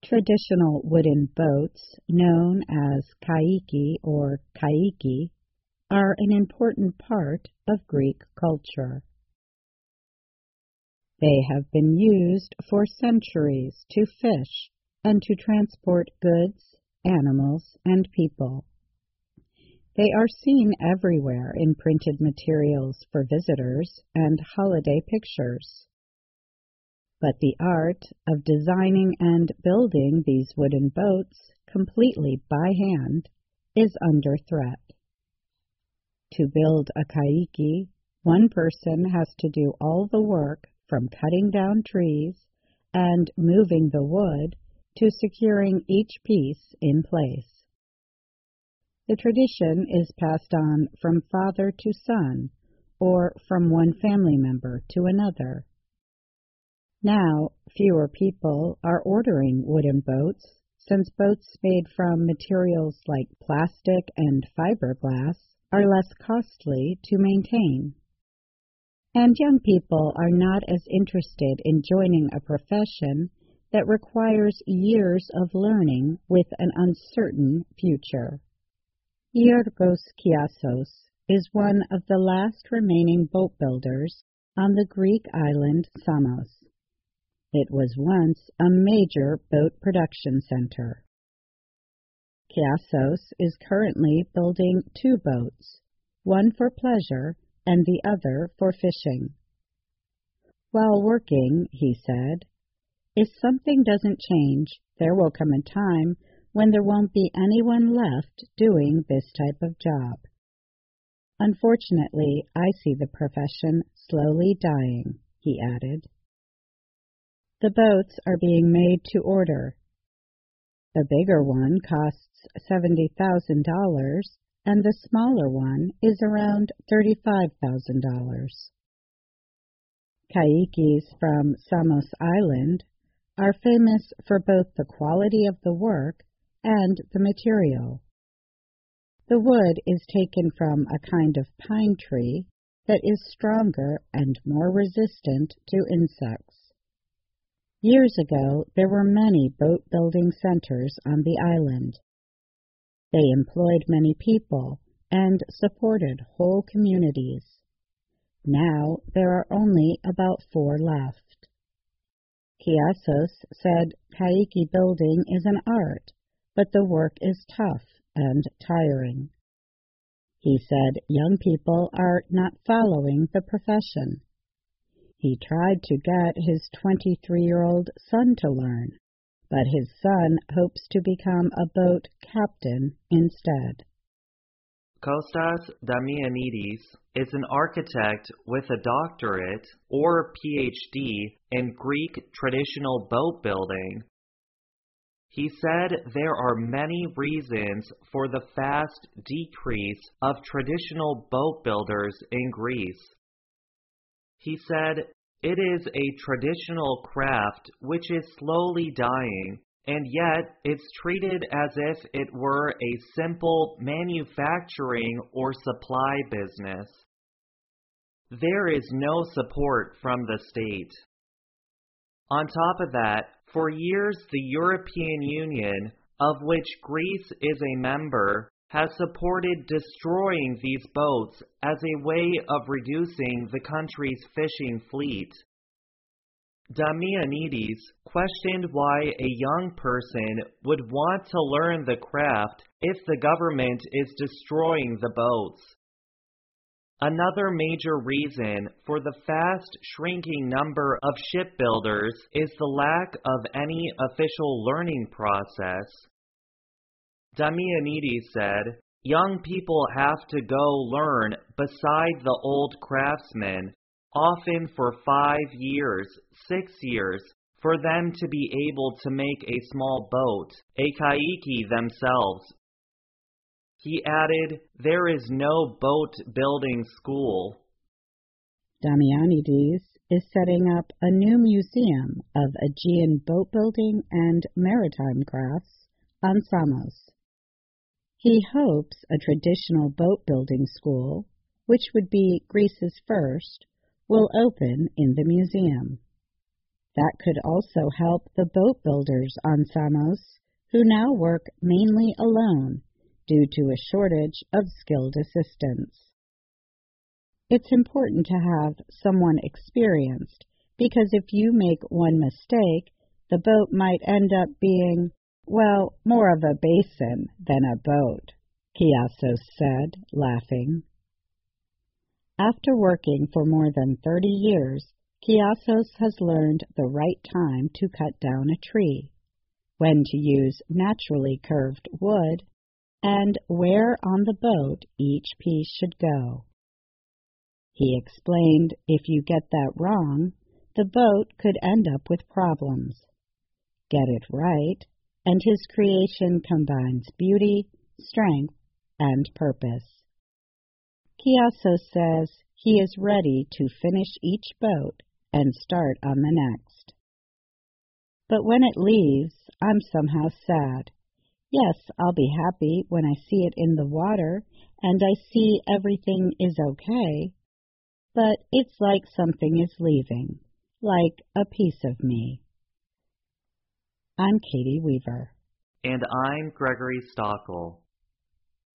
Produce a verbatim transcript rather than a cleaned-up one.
Traditional wooden boats, known as kaiki or kaiki, are an important part of Greek culture. They have been used for centuries to fish and to transport goods, animals, and people. They are seen everywhere in printed materials for visitors and holiday pictures. But the art of designing and building these wooden boats completely by hand is under threat. To build a kaiki, one person has to do all the work from cutting down trees and moving the wood to securing each piece in place. The tradition is passed on from father to son or from one family member to another. Now, fewer people are ordering wooden boats since boats made from materials like plastic and fiberglass are less costly to maintain. And young people are not as interested in joining a profession that requires years of learning with an uncertain future. Yorgos Kiassos is one of the last remaining boat builders on the Greek island Samos. It was once a major boat production center. Kiassos is currently building two boats, one for pleasure and the other for fishing. While working, he said, if something doesn't change, there will come a time when there won't be anyone left doing this type of job. Unfortunately, I see the profession slowly dying, he added. The boats are being made to order. The bigger one costs seventy thousand dollars, and the smaller one is around thirty-five thousand dollars. Kaikis from Samos Island are famous for both the quality of the work and the material. The wood is taken from a kind of pine tree that is stronger and more resistant to insects. Years ago, there were many boat-building centers on the island. They employed many people and supported whole communities. Now there are only about four left. Kiassos said kaiki building is an art, but the work is tough and tiring. He said young people are not following the profession. He tried to get his twenty-three-year-old son to learn, but his son hopes to become a boat captain instead. Kostas Damianidis is an architect with a doctorate or P H D in Greek traditional boat building. He said there are many reasons for the fast decrease of traditional boat builders in Greece. He said, it is a traditional craft which is slowly dying, and yet it's treated as if it were a simple manufacturing or supply business. There is no support from the state. On top of that, for years the European Union, of which Greece is a member, has supported destroying these boats as a way of reducing the country's fishing fleet. Damianidis questioned why a young person would want to learn the craft if the government is destroying the boats. Another major reason for the fast shrinking number of shipbuilders is the lack of any official learning process. Damianidis said, young people have to go learn beside the old craftsmen, often for five years, six years, for them to be able to make a small boat, a kaiki themselves. He added, there is no boat building school. Damianidis is setting up a new museum of Aegean boat building and maritime crafts on Samos. He hopes a traditional boat-building school, which would be Greece's first, will open in the museum. That could also help the boat builders on Samos, who now work mainly alone due to a shortage of skilled assistants. It's important to have someone experienced, because if you make one mistake, the boat might end up being, well, more of a basin than a boat, Kiasos said, laughing. After working for more than thirty years, Kiasos has learned the right time to cut down a tree, when to use naturally curved wood, and where on the boat each piece should go. He explained if you get that wrong, the boat could end up with problems. Get it right, and his creation combines beauty, strength, and purpose. Kiasos says he is ready to finish each boat and start on the next. But when it leaves, I'm somehow sad. Yes, I'll be happy when I see it in the water and I see everything is okay, but it's like something is leaving, like a piece of me. I'm Katie Weaver. And I'm Gregory Stockel.